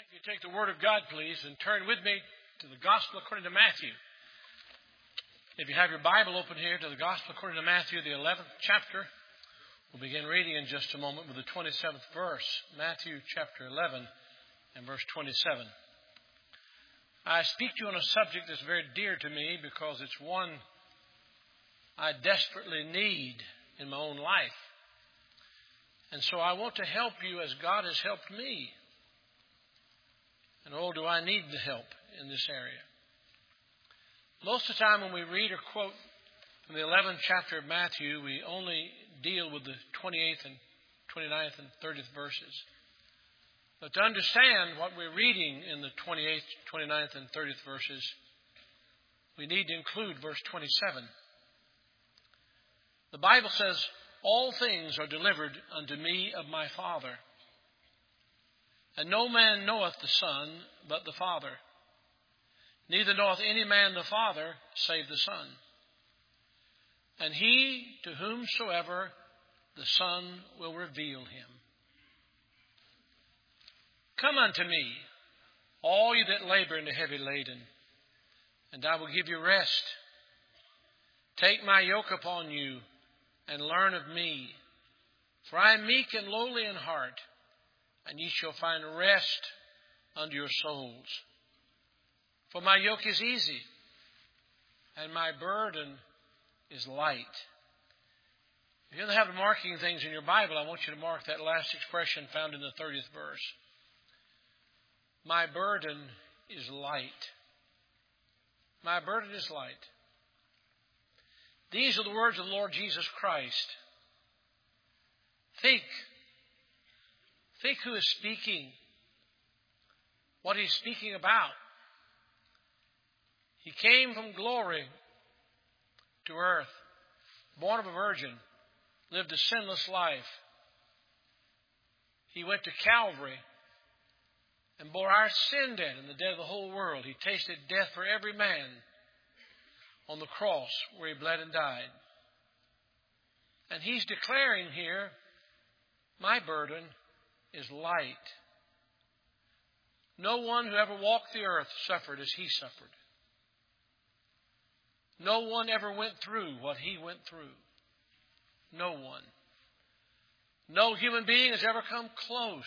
If you take the Word of God, please, and turn with me to the Gospel according to Matthew. If you have your Bible open here to the Gospel according to Matthew, the 11th chapter, we'll begin reading in just a moment with the 27th verse. Matthew chapter 11 and verse 27. I speak to you on a subject that's very dear to me because it's one I desperately need in my own life. And so I want to help you as God has helped me. And oh, do I need the help in this area. Most of the time when we read or quote from the 11th chapter of Matthew, we only deal with the 28th and 29th and 30th verses. But to understand what we're reading in the 28th, 29th, and 30th verses, we need to include verse 27. The Bible says, "All things are delivered unto me of my Father. And no man knoweth the Son but the Father. Neither knoweth any man the Father save the Son. And he to whomsoever the Son will reveal him. Come unto me, all you that labor and are heavy laden, and I will give you rest. Take my yoke upon you, and learn of me. For I am meek and lowly in heart, and ye shall find rest unto your souls. For my yoke is easy, and my burden is light." If you don't have the marking things in your Bible, I want you to mark that last expression found in the 30th verse. My burden is light. My burden is light. These are the words of the Lord Jesus Christ. Think who is speaking, what he's speaking about. He came from glory to earth, born of a virgin, lived a sinless life. He went to Calvary and bore our sin debt and the debt of the whole world. He tasted death for every man on the cross where he bled and died. And he's declaring here, my burden is light. No one who ever walked the earth suffered as he suffered. No one ever went through what he went through. No one. No human being has ever come close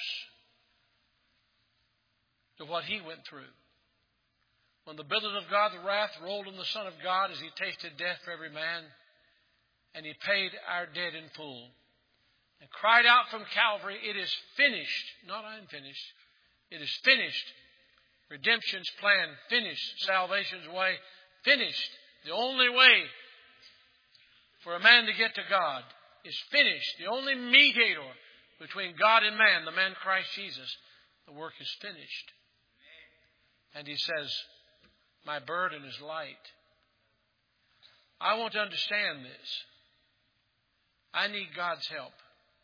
to what he went through. When the billows of God's wrath rolled on the Son of God as he tasted death for every man, and he paid our debt in full, and cried out from Calvary, "It is finished." Not "I'm finished." It is finished. Redemption's plan finished. Salvation's way finished. The only way for a man to get to God is finished. The only mediator between God and man, the man Christ Jesus, the work is finished. And he says, my burden is light. I want to understand this. I need God's help.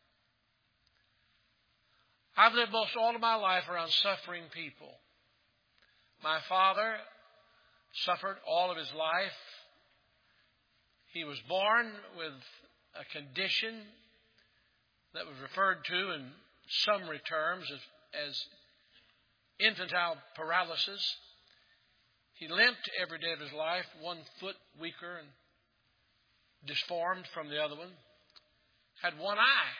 I've lived most all of my life around suffering people. My father suffered all of his life. He was born with a condition that was referred to in summary terms as infantile paralysis. He limped every day of his life, one foot weaker and disformed from the other one. Had one eye.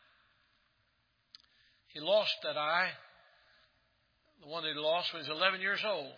He lost that eye, the one that he lost when he was 11 years old.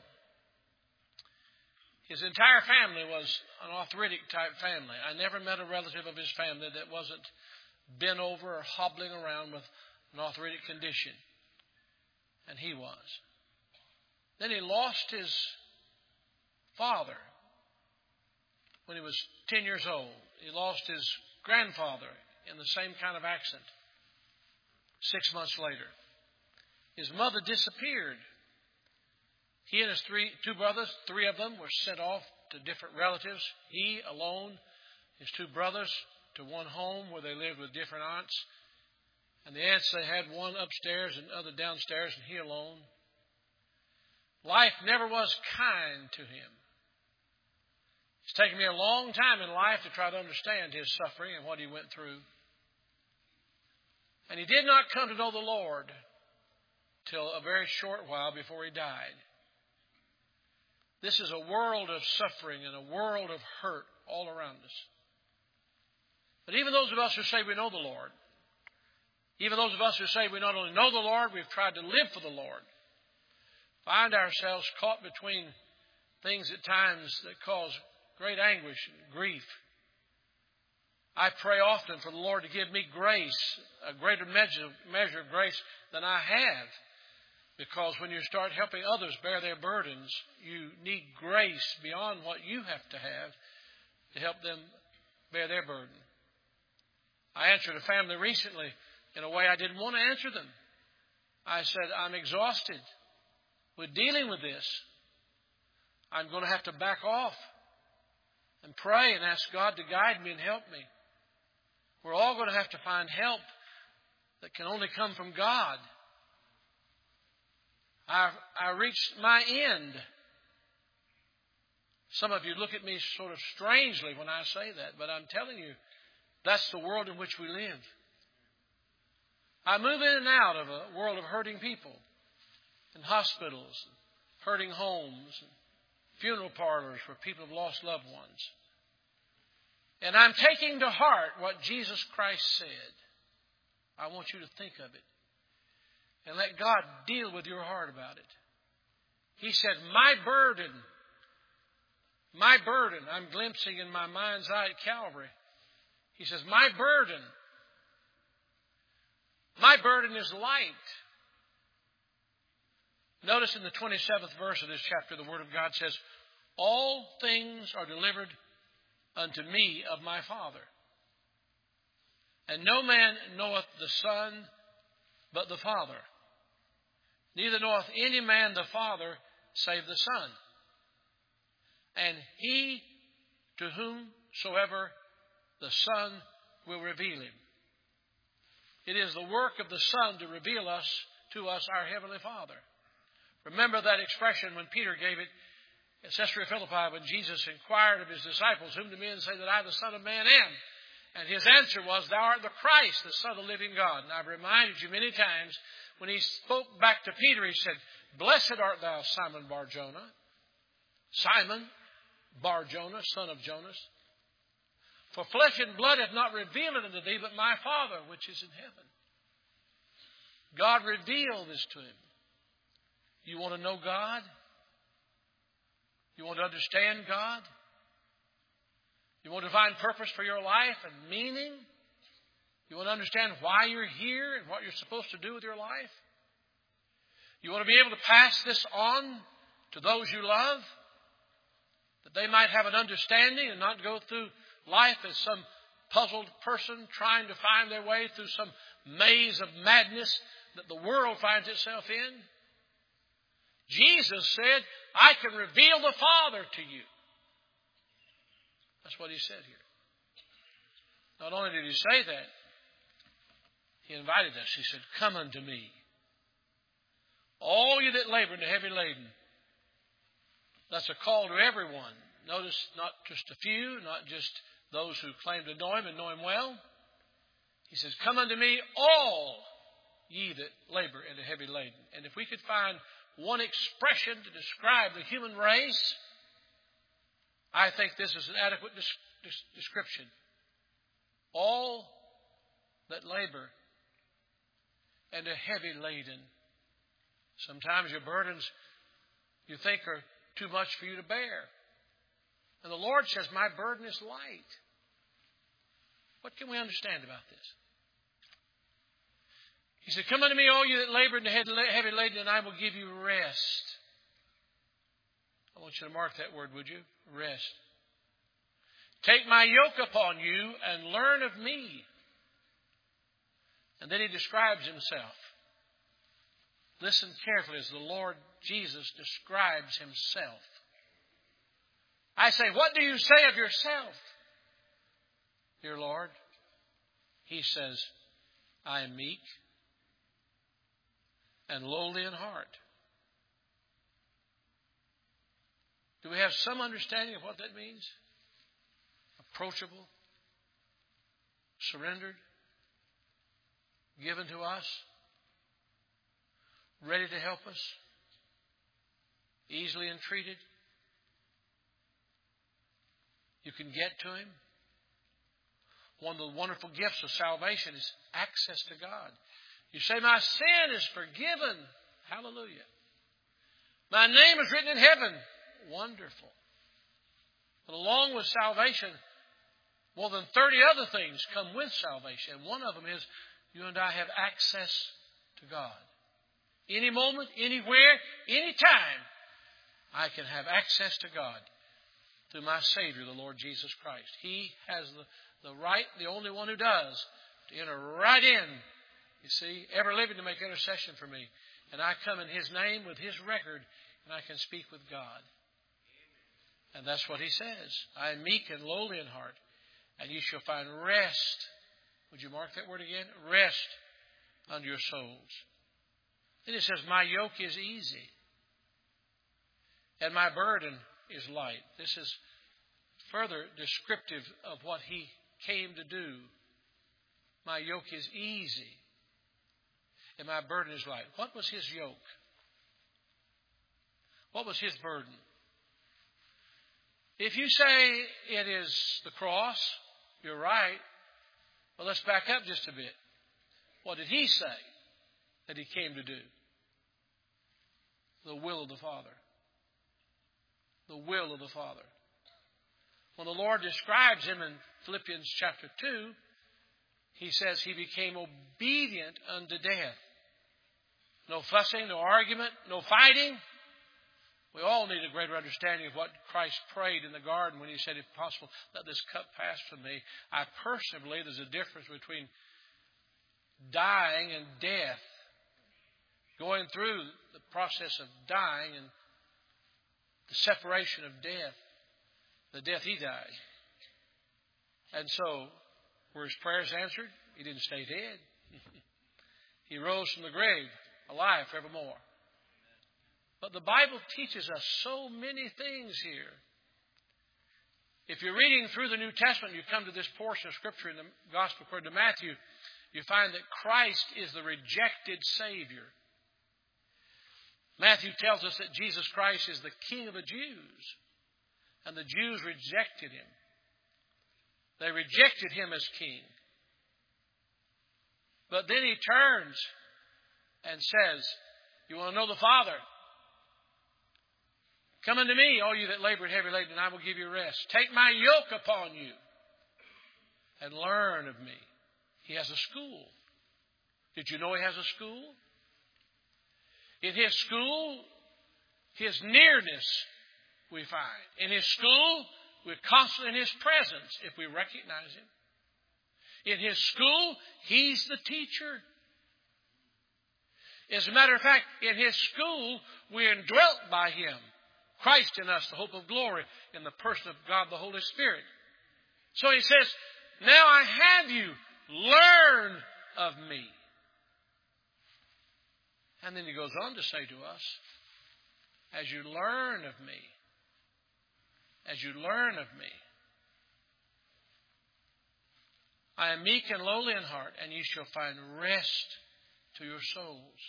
His entire family was an arthritic type family. I never met a relative of his family that wasn't bent over or hobbling around with an arthritic condition. And he was. Then he lost his father when he was 10 years old. He lost his grandfather in the same kind of accident 6 months later. His mother disappeared. He and his two brothers, 3 of them, were sent off to different relatives. He alone, his 2 brothers, to one home where they lived with different aunts. And the aunts, they had one upstairs and other downstairs, and he alone. Life never was kind to him. It's taken me a long time in life to try to understand his suffering and what he went through. And he did not come to know the Lord till a very short while before He died. This is a world of suffering and a world of hurt all around us. But even those of us who say we know the Lord, even those of us who say we not only know the Lord, we've tried to live for the Lord, find ourselves caught between things at times that cause great anguish and grief. I pray often for the Lord to give me grace, a greater measure of grace than I have. Because when you start helping others bear their burdens, you need grace beyond what you have to help them bear their burden. I answered a family recently in a way I didn't want to answer them. I said, I'm exhausted with dealing with this. I'm going to have to back off and pray and ask God to guide me and help me. We're all going to have to find help that can only come from God. I reached my end. Some of you look at me sort of strangely when I say that, but I'm telling you, that's the world in which we live. I move in and out of a world of hurting people in hospitals, hurting homes, funeral parlors where people have lost loved ones. And I'm taking to heart what Jesus Christ said. I want you to think of it. And let God deal with your heart about it. He said, my burden, I'm glimpsing in my mind's eye at Calvary. He says, my burden is light. Notice in the 27th verse of this chapter, the Word of God says, all things are delivered unto me of my Father. And no man knoweth the Son but the Father. Neither knoweth any man the Father save the Son. And he to whomsoever the Son will reveal him. It is the work of the Son to reveal to us our Heavenly Father. Remember that expression when Peter gave it at Caesarea Philippi when Jesus inquired of his disciples, whom do men say that I, the Son of Man, am? And his answer was, thou art the Christ, the Son of the living God. And I've reminded you many times, when he spoke back to Peter, he said, blessed art thou, Simon Bar-Jonah. Simon Bar-Jonah, son of Jonas. For flesh and blood hath not revealed it unto thee, but my Father which is in heaven. God revealed this to him. You want to know God? You want to understand God? You want to find purpose for your life and meaning? You want to understand why you're here and what you're supposed to do with your life? You want to be able to pass this on to those you love, that they might have an understanding and not go through life as some puzzled person trying to find their way through some maze of madness that the world finds itself in. Jesus said, I can reveal the Father to you. That's what he said here. Not only did he say that, he invited us. He said, come unto me, all you that labor and are heavy laden. That's a call to everyone. Notice not just a few, not just those who claim to know him and know him well. He says, come unto me, all ye that labor and are heavy laden. And if we could find one expression to describe the human race, I think this is an adequate description. All that labor and are heavy laden. Sometimes your burdens you think are too much for you to bear. And the Lord says, my burden is light. What can we understand about this? He said, come unto me, all you that labor and are heavy laden, and I will give you rest. I want you to mark that word, would you? Rest. Take my yoke upon you and learn of me. And then he describes himself. Listen carefully as the Lord Jesus describes himself. I say, what do you say of yourself, dear Lord? He says, I am meek and lowly in heart. Do we have some understanding of what that means? Approachable, surrendered, given to us. ready to help us, easily entreated. You can get to Him. One of the wonderful gifts of salvation is access to God. You say, my sin is forgiven. Hallelujah. My name is written in heaven. Wonderful. But along with salvation, more than 30 other things come with salvation. And one of them is you and I have access to God. Any moment, anywhere, any time, I can have access to God through my Savior, the Lord Jesus Christ. He has the right, the only one who does, to enter right in, you see, ever living to make intercession for me. And I come in His name with His record, and I can speak with God. And that's what He says. I am meek and lowly in heart, and you shall find rest. Would you mark that word again? Rest unto your souls. And it says, my yoke is easy, and my burden is light. This is further descriptive of what He came to do. My yoke is easy, and my burden is light. What was His yoke? What was His burden? If you say it is the cross, you're right. But let's back up just a bit. What did He say that He came to do? The will of the Father. The will of the Father. When the Lord describes Him in Philippians chapter 2, He says He became obedient unto death. No fussing, no argument, no fighting. We all need a greater understanding of what Christ prayed in the garden when He said, if possible, let this cup pass from me. I personally believe there's a difference between dying and death. Going through the process of dying and the separation of death. The death He died. And so, were His prayers answered? He didn't stay dead. He rose from the grave, alive forevermore. But the Bible teaches us so many things here. If you're reading through the New Testament, you come to this portion of Scripture in the Gospel according to Matthew, you find that Christ is the rejected Savior. Matthew tells us that Jesus Christ is the King of the Jews. And the Jews rejected Him. They rejected Him as King. But then He turns and says, you want to know the Father? Come unto me, all you that labor and heavy laden, and I will give you rest. Take my yoke upon you and learn of me. He has a school. Did you know He has a school? In His school, His nearness we find. In His school, we're constantly in His presence if we recognize Him. In His school, He's the teacher. As a matter of fact, in His school, we're indwelt by Him. Christ in us, the hope of glory, in the person of God, the Holy Spirit. So He says, now I have you. Learn of me. And then He goes on to say to us, as you learn of me, as you learn of me, I am meek and lowly in heart, and you shall find rest to your souls.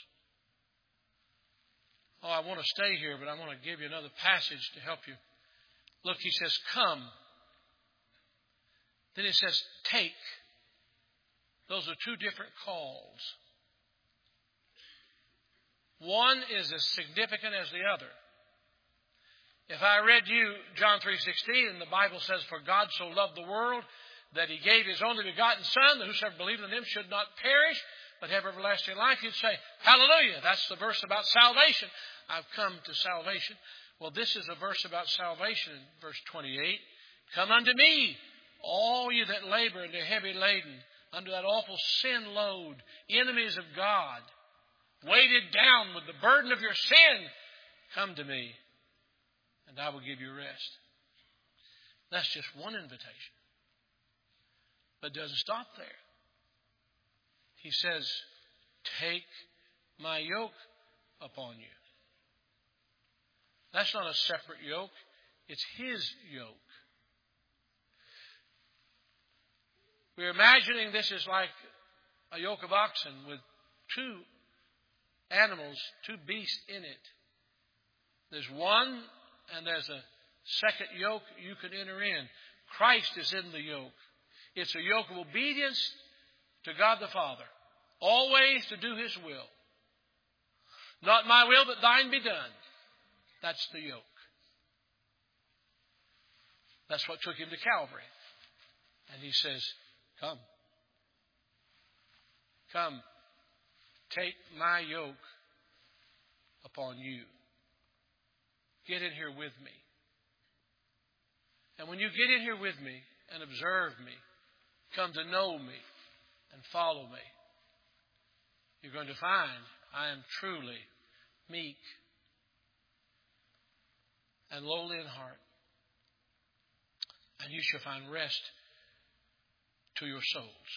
Oh, I want to stay here, but I want to give you another passage to help you. Look, He says, come. Then He says, take. Those are two different calls. One is as significant as the other. If I read you John 3:16, and the Bible says, for God so loved the world that He gave His only begotten Son, that whosoever believed in Him should not perish, but have everlasting life, you'd say, hallelujah, that's the verse about salvation. I've come to salvation. Well, this is a verse about salvation in verse 28. Come unto me, all you that labor and are heavy laden, under that awful sin load, enemies of God, weighted down with the burden of your sin, come to me, and I will give you rest. That's just one invitation. But it doesn't stop there. He says, take my yoke upon you. That's not a separate yoke. It's His yoke. We're imagining this is like a yoke of oxen with two animals, two beasts in it. There's one, and there's a second yoke you can enter in. Christ is in the yoke. It's a yoke of obedience to God the Father. Always to do His will. Not my will, but thine be done. That's the yoke. That's what took Him to Calvary. And He says, come. Come. Take my yoke upon you. Get in here with me. And when you get in here with me and observe me, come to know me and follow me, you're going to find I am truly meek and lowly in heart. And you shall find rest to your souls.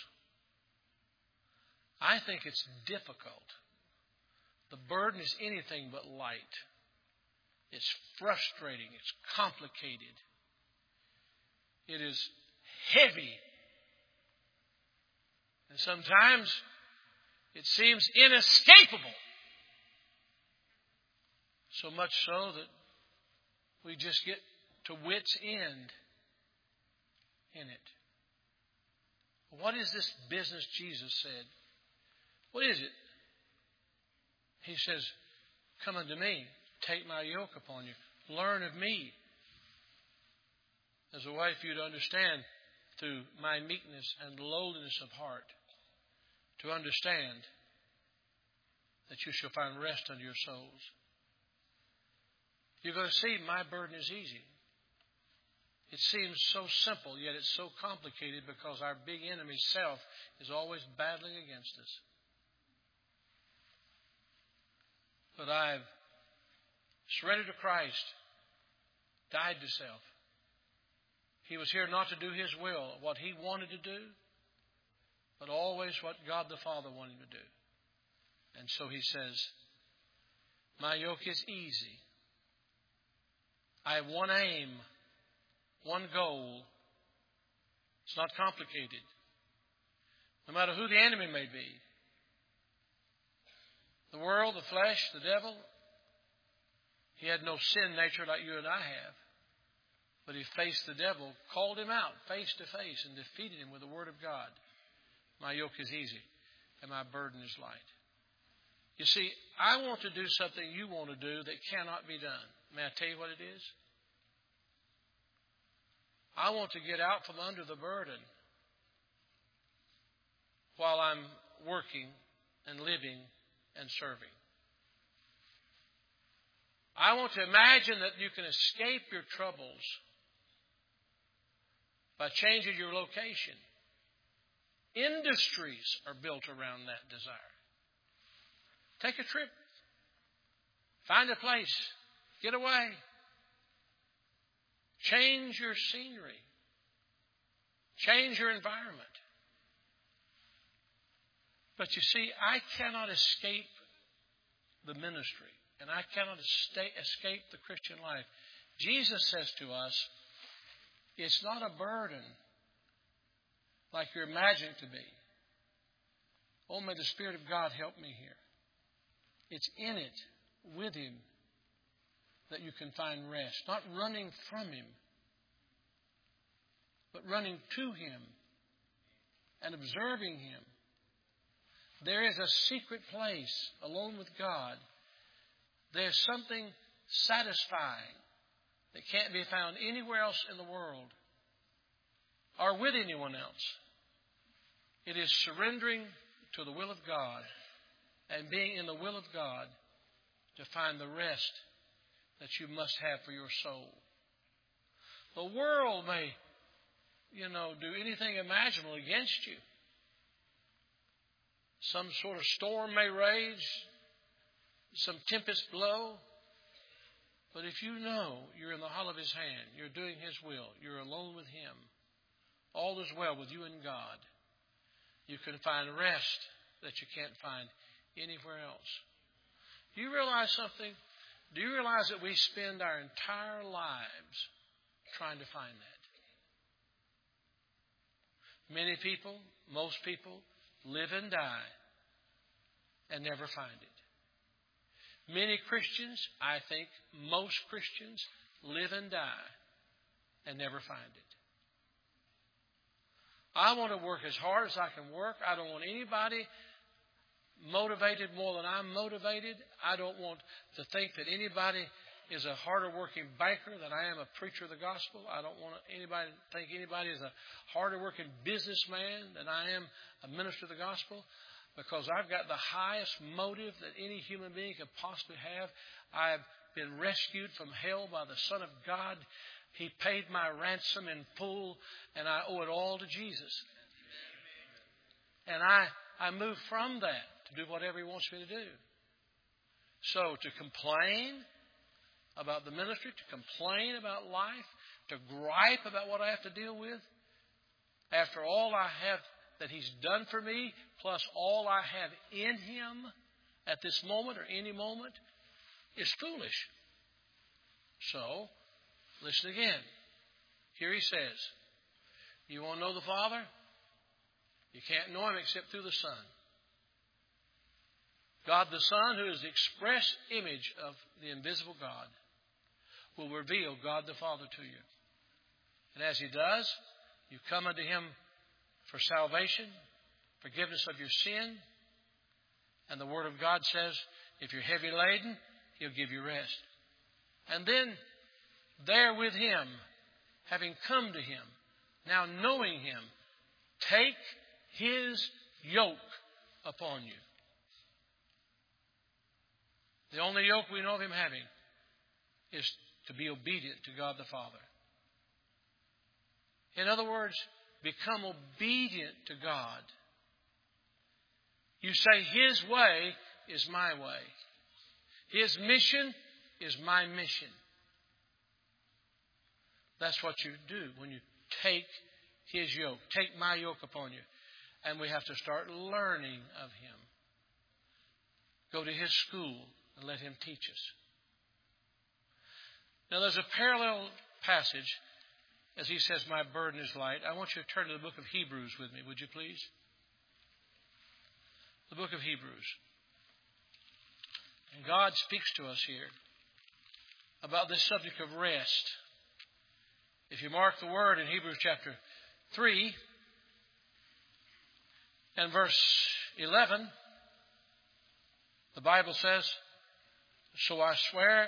I think it's difficult. The burden is anything but light. It's frustrating. It's complicated. It is heavy. And sometimes it seems inescapable. So much so that we just get to wit's end in it. What is this business Jesus said? What is it? He says, come unto me. Take my yoke upon you. Learn of me. There's a way for you to understand through my meekness and lowliness of heart. To understand that you shall find rest unto your souls. You're going to see my burden is easy. It seems so simple, yet it's so complicated because our big enemy, self, is always battling against us. But I've surrendered to Christ, died to self. He was here not to do His will, what He wanted to do, but always what God the Father wanted to do. And so He says, my yoke is easy. I have one aim, one goal. It's not complicated. No matter who the enemy may be. The world, the flesh, the devil. He had no sin nature like you and I have. But he faced the devil, called him out face to face, and defeated him with the Word of God. My yoke is easy, and my burden is light. You see, I want to do something you want to do that cannot be done. May I tell you what it is? I want to get out from under the burden while I'm working and living and serving. I want to imagine that you can escape your troubles by changing your location. Industries are built around that desire. Take a trip. Find a place. Get away. Change your scenery. Change your environment. But you see, I cannot escape the ministry. And I cannot escape the Christian life. Jesus says to us, it's not a burden like you're imagining it to be. Oh, may the Spirit of God help me here. It's in it, with Him, that you can find rest. Not running from Him, but running to Him and observing Him. There is a secret place alone with God. There's something satisfying that can't be found anywhere else in the world or with anyone else. It is surrendering to the will of God and being in the will of God to find the rest that you must have for your soul. The world may, do anything imaginable against you. Some sort of storm may rage. Some tempest blow. But if you know you're in the hollow of His hand, you're doing His will, you're alone with Him, all is well with you and God, you can find rest that you can't find anywhere else. Do you realize something? Do you realize that we spend our entire lives trying to find that? Many people, most people, live and die and never find it. Many Christians, I think most Christians, live and die and never find it. I want to work as hard as I can work. I don't want anybody motivated more than I'm motivated. I don't want to think that anybody is a harder working banker than I am a preacher of the gospel. I don't want anybody to think anybody is a harder working businessman than I am a minister of the gospel, because I've got the highest motive that any human being could possibly have. I've been rescued from hell by the Son of God. He paid my ransom in full, and I owe it all to Jesus. And I move from that to do whatever He wants me to do. So to complain about the ministry, to complain about life, to gripe about what I have to deal with, after all I have that He's done for me, plus all I have in Him at this moment or any moment, is foolish. So, listen again. Here He says, you want to know the Father? You can't know Him except through the Son. God the Son, who is the express image of the invisible God, will reveal God the Father to you. And as He does, you come unto Him for salvation, forgiveness of your sin. And the Word of God says, if you're heavy laden, He'll give you rest. And then, there with Him, having come to Him, now knowing Him, take His yoke upon you. The only yoke we know of Him having is to be obedient to God the Father. In other words, become obedient to God. You say, His way is my way. His mission is my mission. That's what you do when you take His yoke. Take my yoke upon you. And we have to start learning of Him. Go to His school and let Him teach us. Now there's a parallel passage as He says, my burden is light. I want you to turn to the book of Hebrews with me, would you please? The book of Hebrews. And God speaks to us here about this subject of rest. If you mark the word in Hebrews chapter 3 and verse 11, the Bible says, so I swear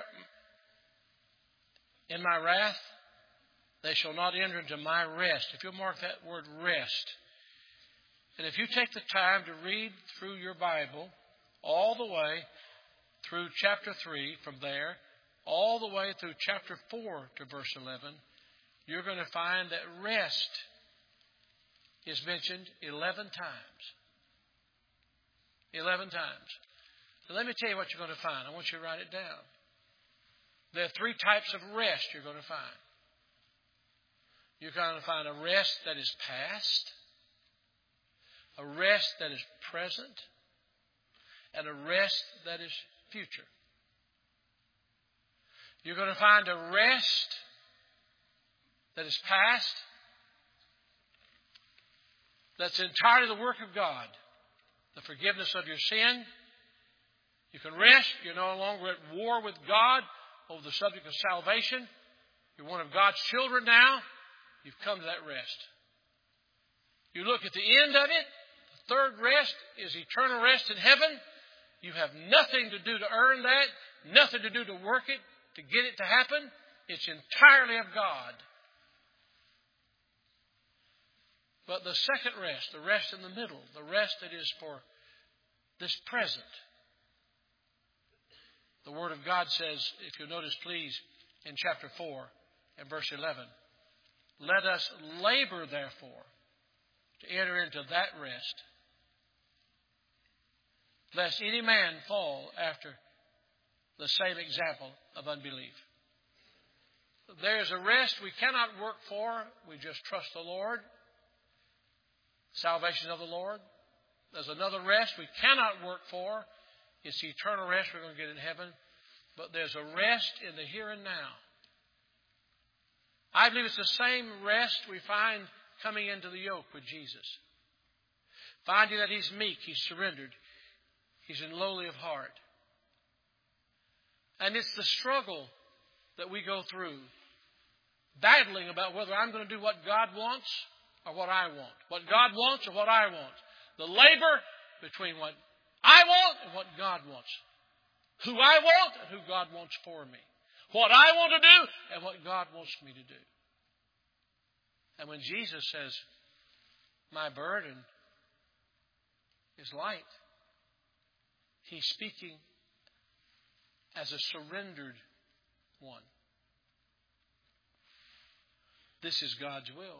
in my wrath, they shall not enter into my rest. If you'll mark that word rest. And if you take the time to read through your Bible all the way through chapter 3 from there, all the way through chapter 4 to verse 11, you're going to find that rest is mentioned 11 times. 11 times. So let me tell you what you're going to find. I want you to write it down. There are 3 types of rest you're going to find. You're going to find a rest that is past, a rest that is present, and a rest that is future. You're going to find a rest that is past, that's entirely the work of God. The forgiveness of your sin. You can rest. You're no longer at war with God over the subject of salvation. You're one of God's children now. You've come to that rest. You look at the end of it. The third rest is eternal rest in heaven. You have nothing to do to earn that. Nothing to do to work it, to get it to happen. It's entirely of God. But the second rest, the rest in the middle, the rest that is for this present. The Word of God says, if you'll notice please, in chapter 4 and verse 11, let us labor therefore to enter into that rest, lest any man fall after the same example of unbelief. There is a rest we cannot work for. We just trust the Lord. Salvation of the Lord. There's another rest we cannot work for. It's the eternal rest we're going to get in heaven. But there's a rest in the here and now. I believe it's the same rest we find coming into the yoke with Jesus. Finding that He's meek, He's surrendered, He's in lowly of heart. And it's the struggle that we go through, battling about whether I'm going to do what God wants or what I want. What God wants or what I want. The labor between what I want and what God wants. Who I want and who God wants for me. What I want to do and what God wants me to do. And when Jesus says, my burden is light, He's speaking as a surrendered one. This is God's will.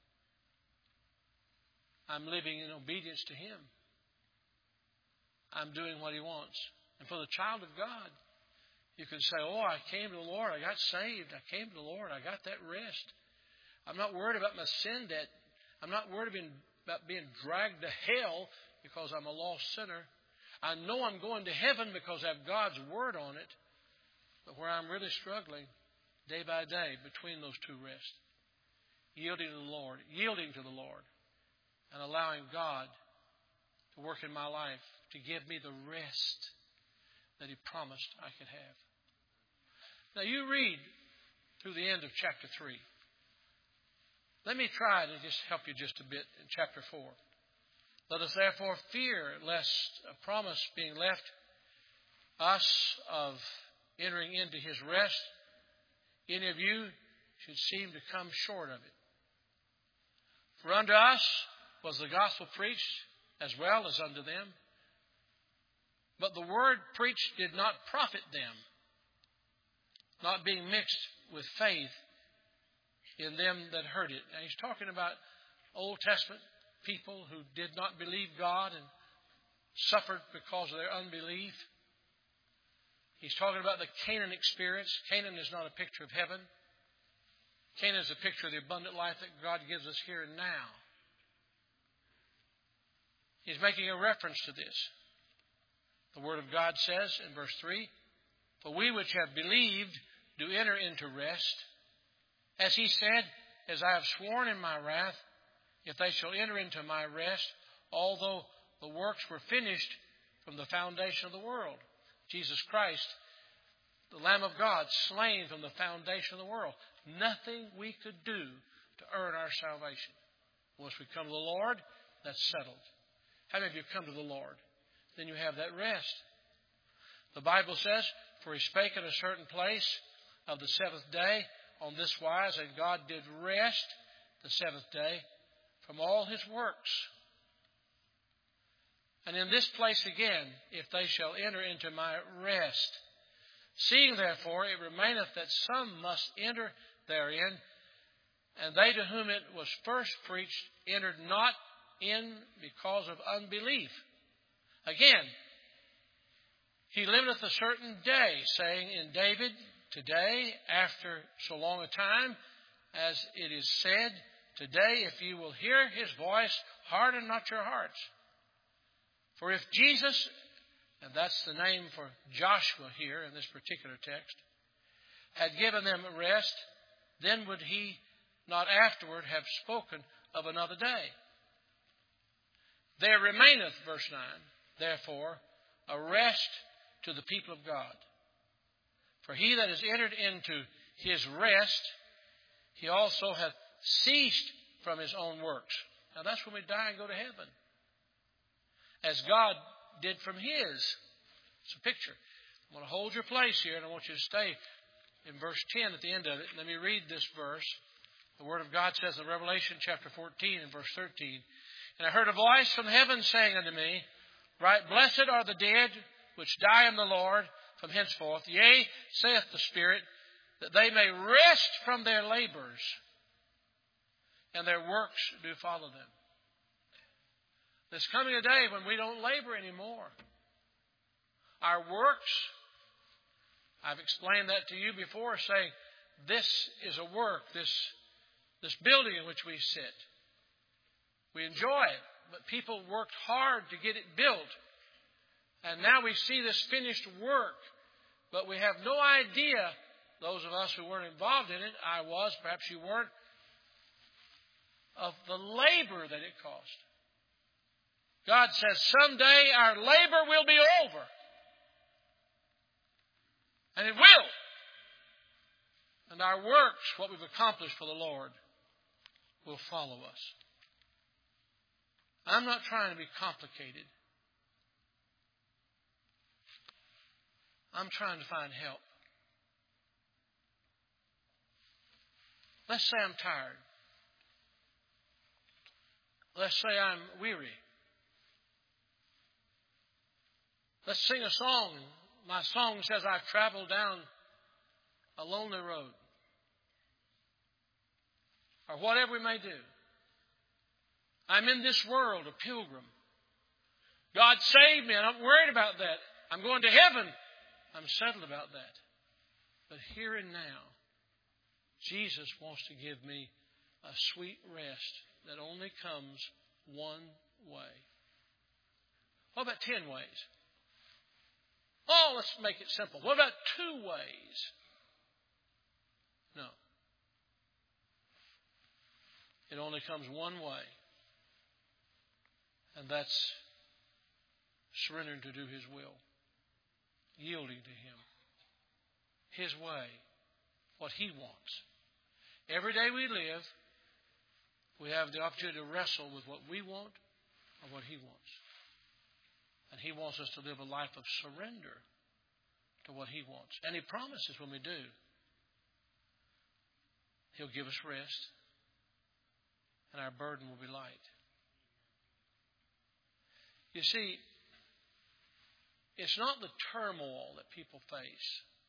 I'm living in obedience to Him. I'm doing what He wants. And for the child of God, you can say, oh, I came to the Lord. I got saved. I came to the Lord. I got that rest. I'm not worried about my sin debt. I'm not worried about being dragged to hell because I'm a lost sinner. I know I'm going to heaven because I have God's Word on it. But where I'm really struggling day by day between those two rests, yielding to the Lord, and allowing God to work in my life to give me the rest that He promised I could have. Now you read through the end of chapter 3. Let me try to just help you just a bit in chapter 4. Let us therefore fear lest a promise being left us of entering into His rest, any of you should seem to come short of it. For unto us was the gospel preached as well as unto them. But the word preached did not profit them, not being mixed with faith in them that heard it. Now he's talking about Old Testament people who did not believe God and suffered because of their unbelief. He's talking about the Canaan experience. Canaan is not a picture of heaven. Canaan is a picture of the abundant life that God gives us here and now. He's making a reference to this. The Word of God says in verse 3, for we which have believed do enter into rest. As He said, as I have sworn in my wrath, if they shall enter into my rest, although the works were finished from the foundation of the world. Jesus Christ, the Lamb of God, slain from the foundation of the world. Nothing we could do to earn our salvation. Once we come to the Lord, that's settled. How many of you come to the Lord? Then you have that rest. The Bible says, for He spake in a certain place of the seventh day on this wise, and God did rest the seventh day from all His works. And in this place again, if they shall enter into my rest. Seeing therefore it remaineth that some must enter therein, and they to whom it was first preached entered not in because of unbelief. Again, He limiteth a certain day, saying in David, today, after so long a time, as it is said, today, if you will hear His voice, harden not your hearts. For if Jesus, and that's the name for Joshua here in this particular text, had given them rest, then would He not afterward have spoken of another day. There remaineth, verse 9, therefore, a rest to the people of God. For he that has entered into his rest, he also hath ceased from his own works. Now that's when we die and go to heaven. As God did from His. It's a picture. I'm going to hold your place here, and I want you to stay in verse 10 at the end of it. Let me read this verse. The Word of God says in Revelation chapter 14 and verse 13, and I heard a voice from heaven saying unto me, right, blessed are the dead which die in the Lord from henceforth. Yea, saith the Spirit, that they may rest from their labors, and their works do follow them. There's coming a day when we don't labor anymore. Our works, I've explained that to you before, saying this is a work, this building in which we sit. We enjoy it, but people worked hard to get it built. And now we see this finished work, but we have no idea, those of us who weren't involved in it, I was, perhaps you weren't, of the labor that it cost. God says someday our labor will be over. And it will. And our works, what we've accomplished for the Lord, will follow us. I'm not trying to be complicated. I'm trying to find help. Let's say I'm tired. Let's say I'm weary. Let's sing a song. My song says, I've traveled down a lonely road. Or whatever we may do. I'm in this world a pilgrim. God saved me. I'm not worried about that. I'm going to heaven. I'm settled about that. But here and now, Jesus wants to give me a sweet rest that only comes one way. What about 10 ways? Oh, let's make it simple. What about 2 ways? No. It only comes one way. And that's surrendering to do His will. Yielding to Him. His way. What He wants. Every day we live, we have the opportunity to wrestle with what we want or what He wants. And He wants us to live a life of surrender to what He wants. And He promises when we do, He'll give us rest and our burden will be light. You see, it's not the turmoil that people face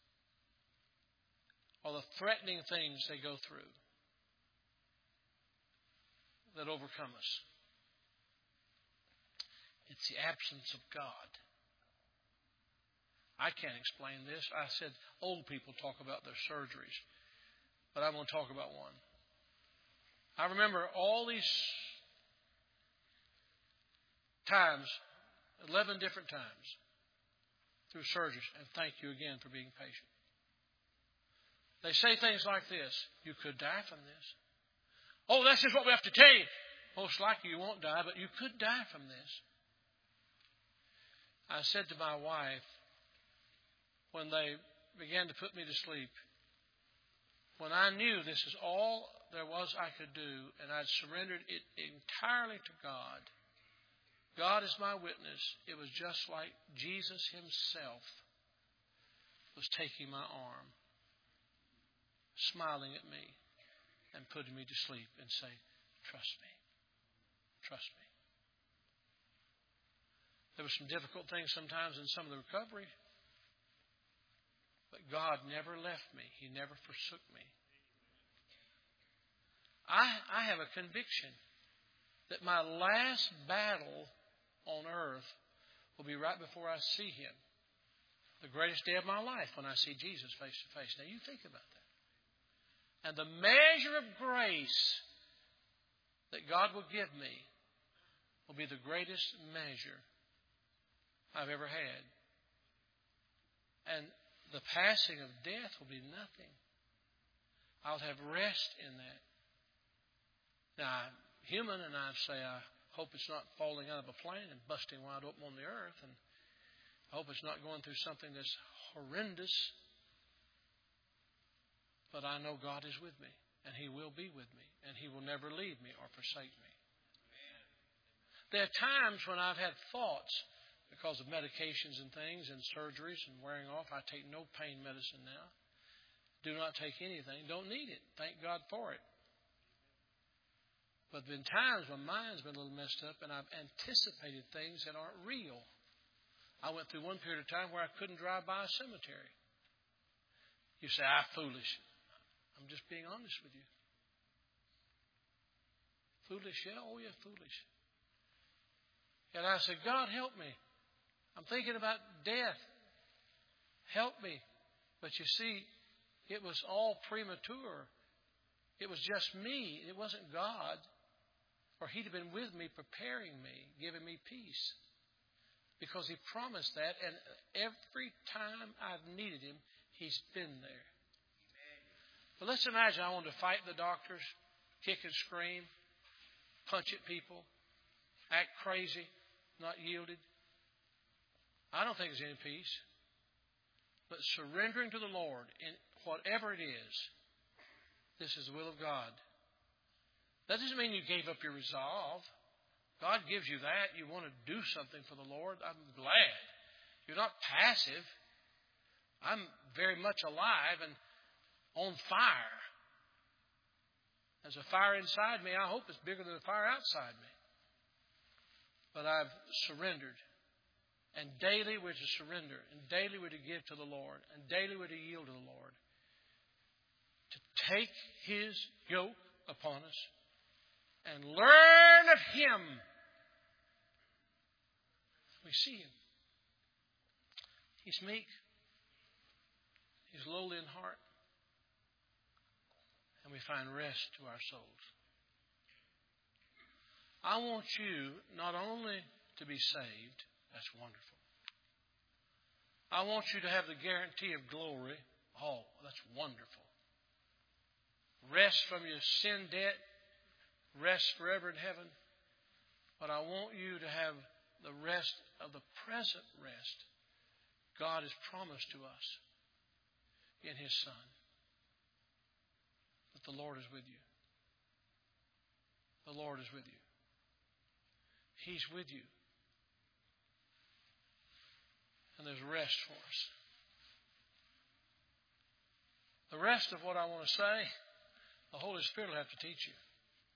or the threatening things they go through that overcome us. It's the absence of God. I can't explain this. I said old people talk about their surgeries, but I'm going to talk about one. I remember all these times, 11 different times, through surgeries, and thank you again for being patient. They say things like this: you could die from this. Oh, that's just what we have to tell you. Most likely you won't die, but you could die from this. I said to my wife, when they began to put me to sleep, when I knew this is all there was I could do, and I'd surrendered it entirely to God, God is my witness, it was just like Jesus Himself was taking my arm, smiling at me, and putting me to sleep and saying, trust me. Trust me. There were some difficult things sometimes in some of the recovery, but God never left me. He never forsook me. I have a conviction that my last battle on earth will be right before I see Him. The greatest day of my life when I see Jesus face to face. Now you think about that. And the measure of grace that God will give me will be the greatest measure I've ever had. And the passing of death will be nothing. I'll have rest in that. Now, I'm human, and I say I hope it's not falling out of a plane and busting wide open on the earth. And I hope it's not going through something that's horrendous. But I know God is with me, and He will be with me, and He will never leave me or forsake me. There are times when I've had thoughts because of medications and things and surgeries and wearing off. I take no pain medicine now. Do not take anything. Don't need it. Thank God for it. But there have been times when mine's been a little messed up and I've anticipated things that aren't real. I went through one period of time where I couldn't drive by a cemetery. You say, I'm foolish. I'm just being honest with you. Foolish, yeah? Oh, yeah, foolish. And I said, God, help me. I'm thinking about death. Help me. But you see, it was all premature. It was just me. It wasn't God. Or He'd have been with me, preparing me, giving me peace. Because He promised that. And every time I've needed Him, He's been there. But let's imagine I wanted to fight the doctors, kick and scream, punch at people, act crazy, not yielded. I don't think there's any peace. but surrendering to the Lord in whatever it is. This is the will of God. That doesn't mean you gave up your resolve. God gives you that. You want to do something for the Lord. I'm glad. You're not passive. I'm very much alive and on fire. There's a fire inside me. I hope it's bigger than the fire outside me. But I've surrendered. And daily we're to surrender. And daily we're to give to the Lord. And daily we're to yield to the Lord. To take His yoke upon us and learn of Him. We see Him. He's meek. He's lowly in heart. And we find rest to our souls. I want you not only to be saved, that's wonderful. I want you to have the guarantee of glory. Oh, that's wonderful. Rest from your sin debt. Rest forever in heaven. But I want you to have the rest of the present rest God has promised to us in His Son. That the Lord is with you. The Lord is with you. He's with you. And there's rest for us. The rest of what I want to say, the Holy Spirit will have to teach you.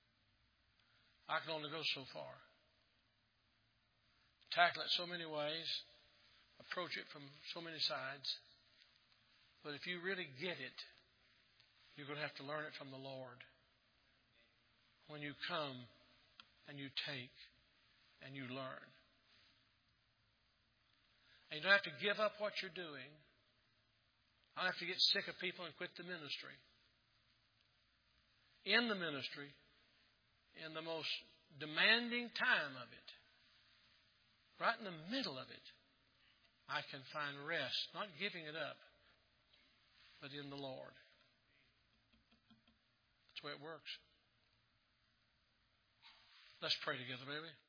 I can only go so far. Tackle it so many ways. Approach it from so many sides. But if you really get it, you're going to have to learn it from the Lord. When you come and you take and you learn. And you don't have to give up what you're doing. I don't have to get sick of people and quit the ministry. In the ministry, in the most demanding time of it, right in the middle of it, I can find rest, not giving it up, but in the Lord. That's the way it works. Let's pray together, baby.